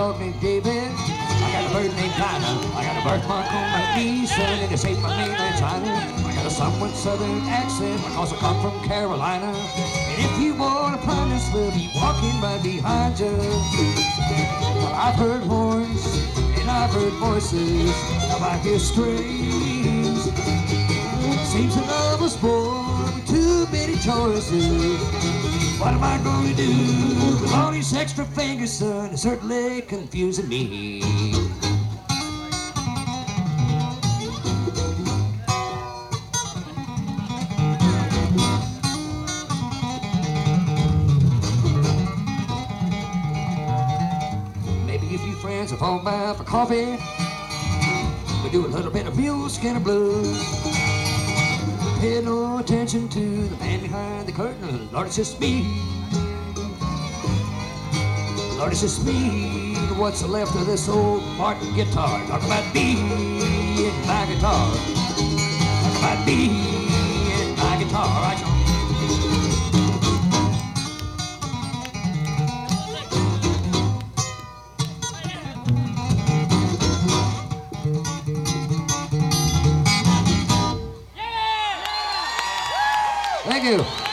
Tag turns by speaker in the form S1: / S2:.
S1: dog named David. I got a bird named Dinah. I got a birthmark on my knee, saying it ain't my name ain't China. I got a somewhat southern accent because I come from Carolina. And if you want to promise, we'll be walking right behind you. Well, I've heard horns and I've heard voices. Now I hear strings. Seems that love was born with too many choices. What am I going to do with all these extra fingers, son? It's certainly confusing me. Maybe a few friends will fall by for coffee. We do a little bit of mule skinner blues. Pay no attention to the man behind the curtain. Lord, it's just me. Lord, it's just me. What's left of this old Martin guitar? Talk about me and my guitar. Talk about me and my guitar. Right, y'all? Thank you.